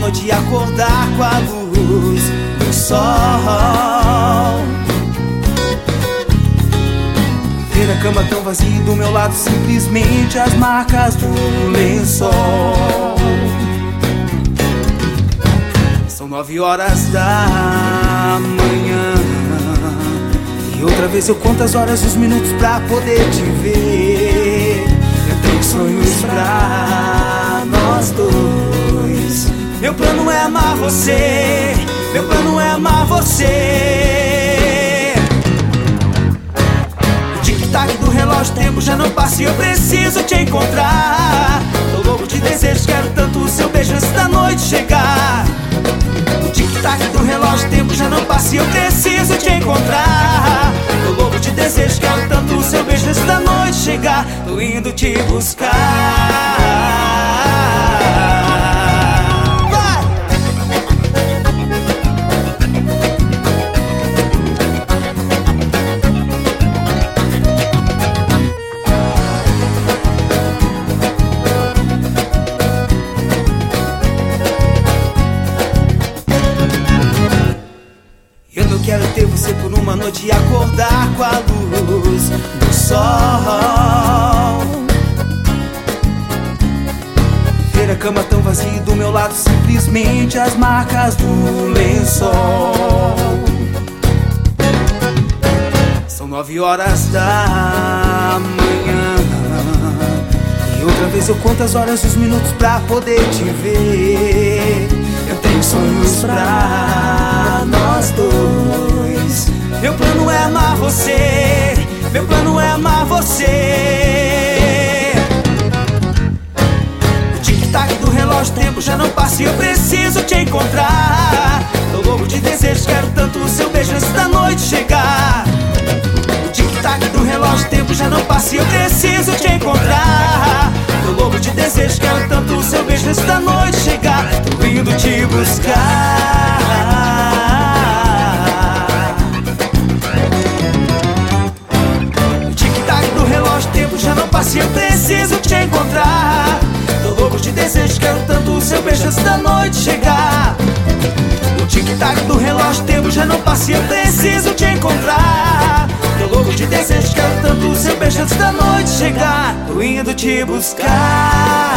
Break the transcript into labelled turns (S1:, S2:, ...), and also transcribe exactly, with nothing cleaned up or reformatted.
S1: noite e acordar com a luz do sol. Ver a cama tão vazia e do meu lado simplesmente as marcas do lençol. São nove horas da manhã e outra vez eu conto as horas e os minutos pra poder te ver. Eu tenho sonhos pra nós dois. Meu plano é amar você, meu plano é amar você. O tic-tac do relógio, o tempo já não passa e eu preciso te encontrar. Tô louco de desejos, quero tanto o seu beijo antes da noite chegar. O tic-tac do relógio, o tempo já não passa e eu preciso te encontrar. Tô louco de desejo, quero tanto o seu beijo antes da noite chegar. Tô indo te buscar. Eu não quero ter você por uma noite e acordar com a luz do sol. Ver a cama tão vazia e do meu lado simplesmente as marcas do lençol. São nove horas da manhã e outra vez eu conto as horas e os minutos pra poder te ver. Eu tenho sonhos pra nós dois. Meu plano é amar você, meu plano é amar você. O tic-tac do relógio, o tempo já não passa e eu preciso te encontrar. Tô louco de desejos, quero tanto o seu beijo antes da noite chegar. O tic-tac do relógio, o tempo já não passa e eu preciso te encontrar. Tô louco de desejos, quero tanto o seu beijo antes da noite chegar. Tô indo te buscar. O tic-tac do relógio, o tempo já não passa e eu preciso te encontrar. Tô louco de desejos, quero tanto o seu beijo antes da noite chegar. O tic-tac do relógio, o tempo já não passa e eu preciso te encontrar. Tô louco de desejos, quero tanto o seu beijo antes da noite chegar. Tô indo te buscar.